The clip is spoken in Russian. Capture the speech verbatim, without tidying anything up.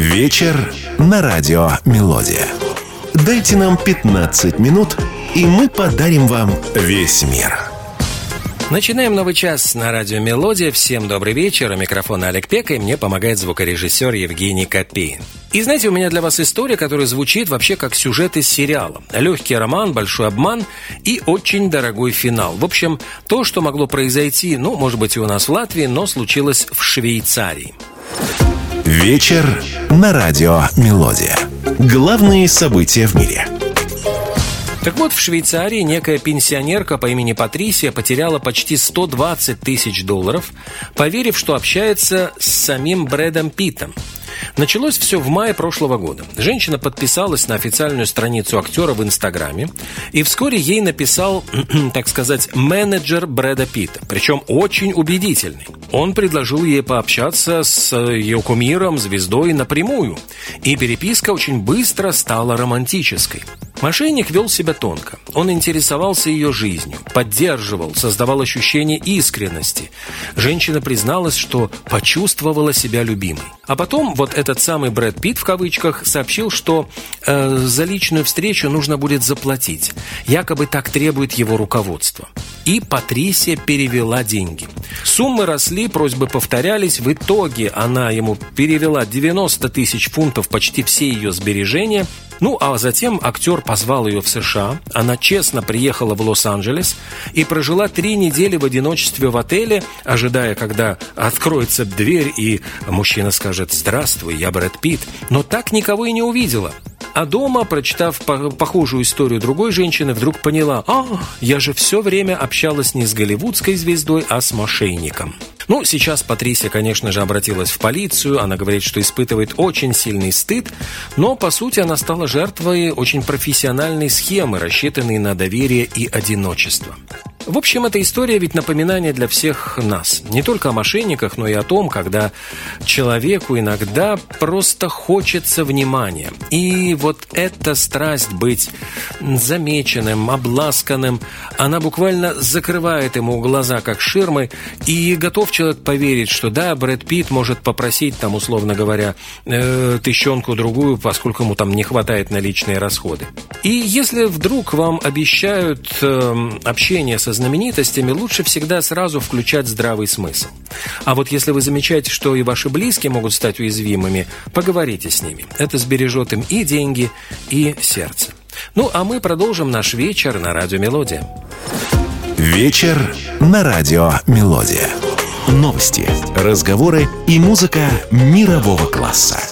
Вечер на радио «Мелодия». Дайте нам пятнадцать минут, и мы подарим вам весь мир. Начинаем новый час на радио «Мелодия». Всем добрый вечер. У микрофона Олег Пека, и мне помогает звукорежиссер Евгений Копейн. И знаете, у меня для вас история, которая звучит вообще как сюжет из сериала. Легкий роман, большой обман и очень дорогой финал. В общем, то, что могло произойти, ну, может быть, и у нас в Латвии, но случилось в Швейцарии. Вечер на радио «Мелодия». Главные события в мире. Так вот, в Швейцарии некая пенсионерка по имени Патрисия потеряла почти сто двадцать тысяч долларов, поверив, что общается с самим Брэдом Питтом. Началось все в мае прошлого года. Женщина подписалась на официальную страницу актера в Инстаграме, и вскоре ей написал, так сказать, менеджер Брэда Питта, причем очень убедительный. Он предложил ей пообщаться с ее кумиром, звездой напрямую, и переписка очень быстро стала романтической. Мошенник вел себя тонко. Он интересовался ее жизнью, поддерживал, создавал ощущение искренности. Женщина призналась, что почувствовала себя любимой. А потом вот этот самый Брэд Питт, в кавычках, сообщил, что э, за личную встречу нужно будет заплатить. Якобы так требует его руководство. И Патрисия перевела деньги. Суммы росли, просьбы повторялись. В итоге она ему перевела девяносто тысяч фунтов, почти все ее сбережения. Ну, а затем актер позвал ее в США. Она честно приехала в Лос-Анджелес и прожила три недели в одиночестве в отеле, ожидая, когда откроется дверь и мужчина скажет: «Здравствуй, я Брэд Питт». Но так никого и не увидела. А дома, прочитав похожую историю другой женщины, вдруг поняла: «А, я же все время общалась не с голливудской звездой, а с мошенником». Ну, сейчас Патрисия, конечно же, обратилась в полицию. Она говорит, что испытывает очень сильный стыд, но, по сути, она стала жертвой очень профессиональной схемы, рассчитанной на доверие и одиночество. В общем, эта история ведь напоминание для всех нас. Не только о мошенниках, но и о том, когда человеку иногда просто хочется внимания. И вот эта страсть быть замеченным, обласканным, она буквально закрывает ему глаза, как ширмы, и готов человек поверить, что да, Брэд Питт может попросить, там, условно говоря, э, тыщенку-другую, поскольку ему там не хватает на личные расходы. И если вдруг вам обещают э, общение со знаменитостями, лучше всегда сразу включать здравый смысл. А вот если вы замечаете, что и ваши близкие могут стать уязвимыми, поговорите с ними. Это сбережет им и деньги, и сердце. Ну, а мы продолжим наш вечер на радио «Мелодия». Вечер на радио «Мелодия». Новости, разговоры и музыка мирового класса.